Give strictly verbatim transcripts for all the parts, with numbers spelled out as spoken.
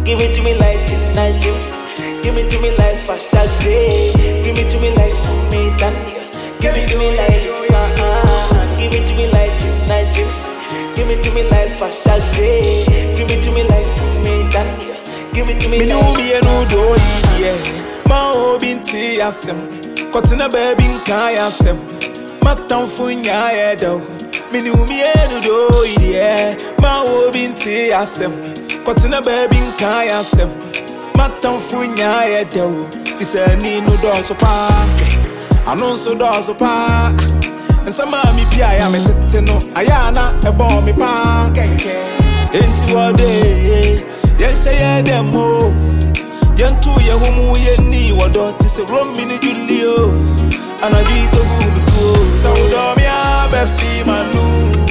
Give it to me like tonight juice. Give it to me like Fasha Grey. Give it to me like Stormy Daniels. Give it to me like uh, give it to me like tonight juice. Give it to me like Fasha Grey. Give it to me like Stormy Daniels. Give it to me like. Me know me no do yeah. Ma obinti asem. Kotina baby nkai asem. Matamfu nya edo. Me know me no do yeah. Ma obinti asem. Kotina baby nkai asem. Matamfu nya edo. Fisani no do so pa. Ano so do so pa. And some of me pia ya me tete no. Ayana e bon me pa kenke. Enti wode. Yes I demo. Yantu ye humu ye ni wado. Tise romi ni Julio. Anaji so bumi so. Saudomia be fi manu.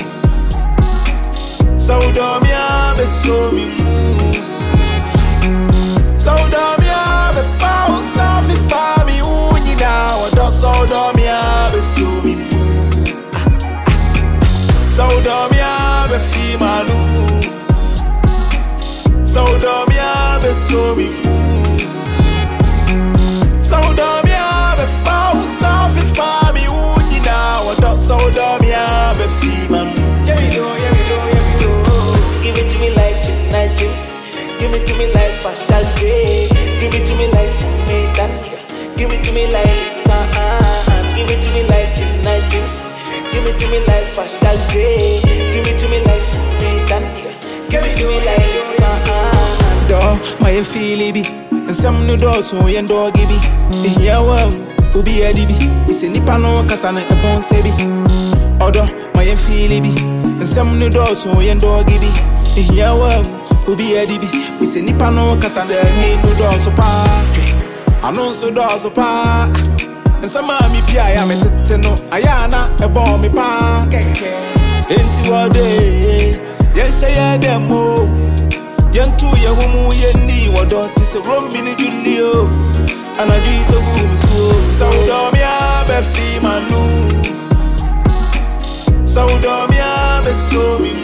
Saudomia be so mi mu. Saudomia be fa usa fi fa mi unyi na wado. Saudomia be so mi mu. Saudomia be fi manu. Saudomia be so mi mu. Saudomia be fa usa fi fa mi unyi na wado. Saudomia be fi manu. Yeah we go, yeah we go, yeah we go. Give it to me like tonight juice. Give it to me like Fasha Grey. Give it to me like Stormy Daniels. Give it to me like Lisa Ann. Give it to me like tonight juice. Give it to me like Fasha Grey. Give it to me like Stormy Daniels. Give it to me like Lisa Ann. Do my feely be. And some no do so yen dog gibi. In here wow, ubi edibi. It's a nipa no kasana e bon sebi. Odo my feely be. And some no do so yen dog gibi. In here wow, ubi edibi. It's a nipa no kasana ni no do so pa. I know so do so pa. And some of me pia ya me tete no. Ayana e bon me pa kenke. Enti wode. Yes I demo. Yantu ye humu ye ni wado. Tise romi ni Julio. Anaji so bumi so. Saudomia be fi manu. Saudomia be so mi